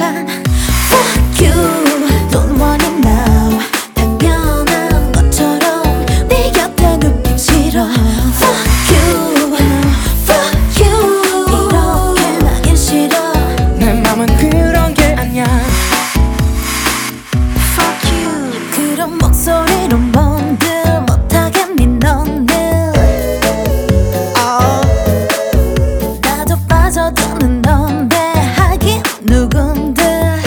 하지만 Fuck you, don't want it now. 당연한 것처럼 네 곁에 눕기 싫어. Fuck you, fuck you. 이렇게 나긴 싫어. 내 맘은 그런 게 아니야. Fuck you. 그런 목소리로 뭔들 못하겠니 너는. 나도 빠져드는 넌데 하긴 누군들.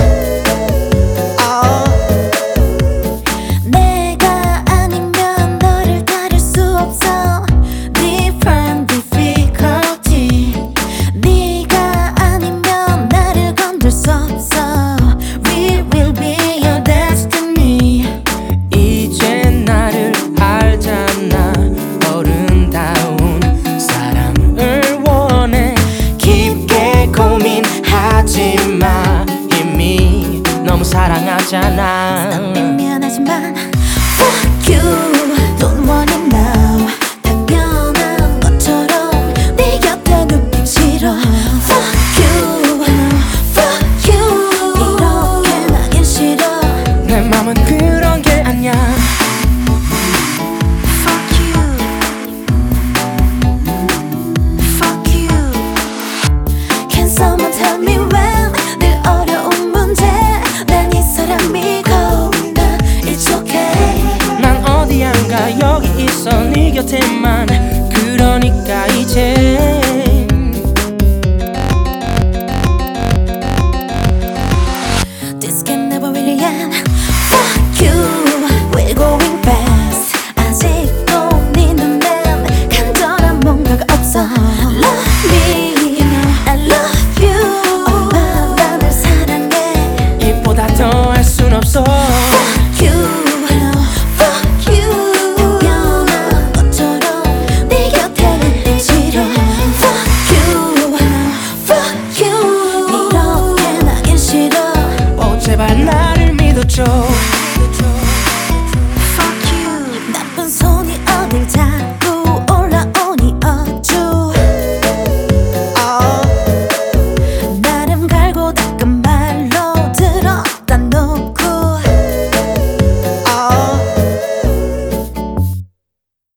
내가 아니면 너를 다룰 수 없어. Different difficulty. 네가 아니면 나를 건들 수 없어. We will be your destiny. 이제 나를 알잖아. 어른다운 사랑을 원해. 깊게 고민하지 마. 이미 너무 사랑하잖아. 미안하지만 Fuck you, don't want it now. 당연한 것처럼 네 곁에 눕기 싫어. Fuck you, fuck you. 이렇게 나긴 싫어. 내 맘은 그런 게 아니야. Fuck you, fuck you. Can someone tell me when 늘 어려운 문제 난 이 사람이고 나 It's okay. 난 어디 안 가 여기 있어 네 곁에만. 그러니까 이제 This can never really end. Fuck you, we're going fast. 아직도 네 눈엔 간절한 뭔가가 없어. Love me, I love you. 엄마 널 사랑해. 이보다 더 할 순 없어. Fuck you, fuck you. 변한 것처럼 네 곁에 눕기 싫어. Fuck you, fuck you. 이렇게 나긴 싫어. 제발 나를 믿어줘.